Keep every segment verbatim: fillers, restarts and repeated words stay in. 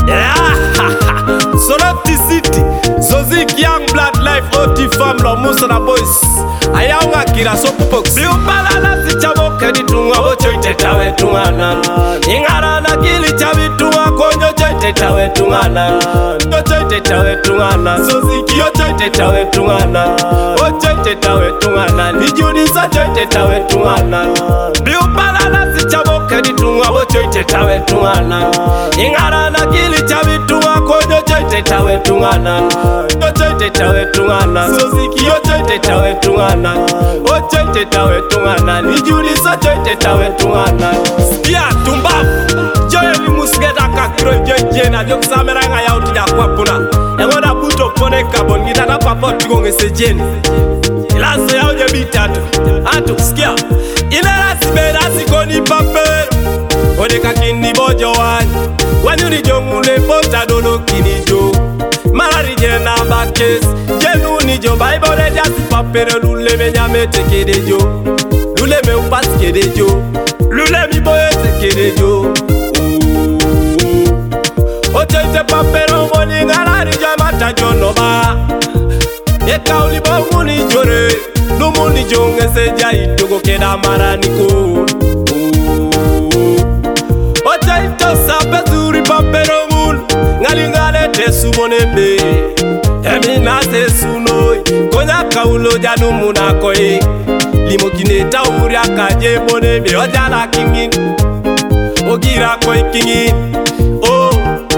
Soroti City, Zozik Young Blood Life, O T Fam, Lo Musa na Boys. Ayaunga kira soapbox. Biupala si chaboke di tunga, ocho itetawe tungana. Ingara na kili chabi tunga, konyo itetawe tungana. Ocho itetawe tungana, Zozik ocho itetawe tungana. Ocho itetawe tungana, Nijuni sa ocho itetawe tungana. Biupala si chaboke di tunga, ocho itetawe tungana. Ingara na kili chabi tunga, konyo itetawe tungana. Ocho itetawe tungana, Zozik ocho itetawe tungana. Ocho itetawe tungana, Nijuni sa ocho itetawe tungana. Skia tumbafu, Joel Musgeda kakro jojena, Joksameranga ya utuja kwa puna. Engona buto pone kabon, ngita na papoti gonge sejeni. Ilase ya uje bitatu, atu skia. Ilera sibera sikoni papel, ode kakini bojo wani. Wanyuni jongule pota dolo kinijo. Marari jena bakes, jenu nijo. Bible jasi papere lule me nyame teke dejo. Lule me upas kedejo. Lule mi boye teke dejo. Ocho ite papero moni ngarari jamata jonoba. Eka ulibo muni jore. Lumuni jonge seja itogo keda maraniko. Ocho ito sape zuri papero mun. Ngali ngale tesu monembe. Emi na se sunoi. Konya kaulo janu muna koi. Limo kineta uri akaje monembe. Ojala kingin. Ogira koi kingin. Oh,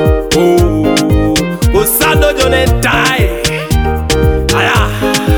oh, Osando jonetai. Aya.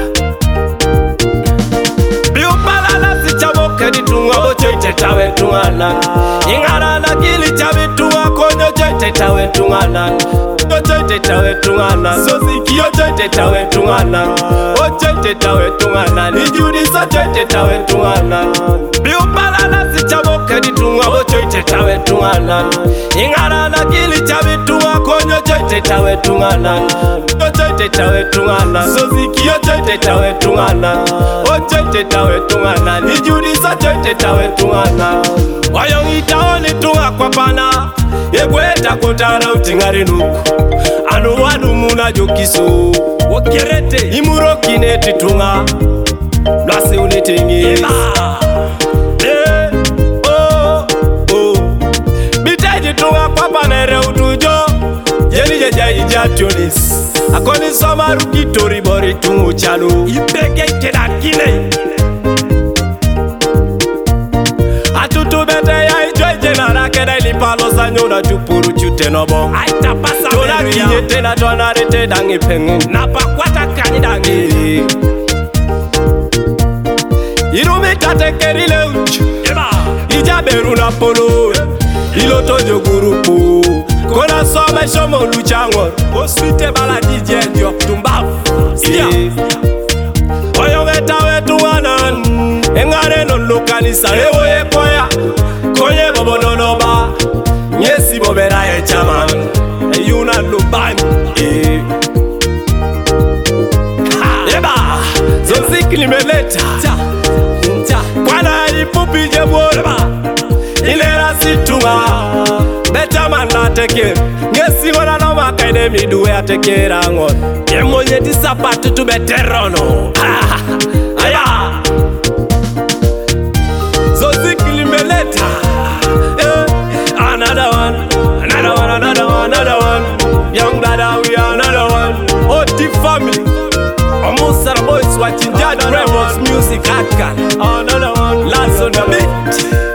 Biupala la si chaboke di tunga, ocho itetawe tungana. Ingara na kili chabi tunga, konyo ocho itetawe tungana. Ocho itetawe tungana, Zozik ocho itetawe tungana. Ocho itetawe tungana, Nijuni sa ocho itetawe tungana. Biupala la si chaboke di tunga, ocho itetawe tungana. Ingara na kili chabi tunga, konyo ocho itetawe tungana. Ocho itetawe tungana, Zozik ocho itetawe tungana. Ocho itetawe tungana, Nijuni sa ocho itetawe tungana. Wayong itaoni tunga kwa pana. Egweta kotara utingari nuku. Anu wadu muna jokiso. Wakerete imuro kineti tunga. Blase unetengi Eba Eh Oh Oh Bitaji tunga kwa panere utujo. Jeni jeja ijatunis. Akoni soma rukitori bori tungu chalo. Ipeke ikeda kine. Atutu bete ya ijwe jena rakeda ilipalo sanyona chupuru chute nobo. Aita pasa Tola kinye tena tuana rete dangi pengu. Napa kwata kani dangi Irumi tate kerile uch Eba Ijaberu na polo Iloto jo gurupu Kona some shomo luchangor Oswite bala D J diok tumbafu Sia Oyonge tawe tuwanan Engare non lokanisa Ewo ye koya Konye bobo nonoba Nyesi bobera ye chaman Eyuna lubani Eba Zozik limeleta Kwana alipupi jebora Ilera situnga Beta manda teke Ngesi wana no makaide miduwe atekera ngon Yemonye disapatu tubeterono Aya Zozik limeleta eh, Another one Another one, another one, another one Young Blood, we are another one O T family Almost our boys watching Judge Rebels music. Another one, last on the beat.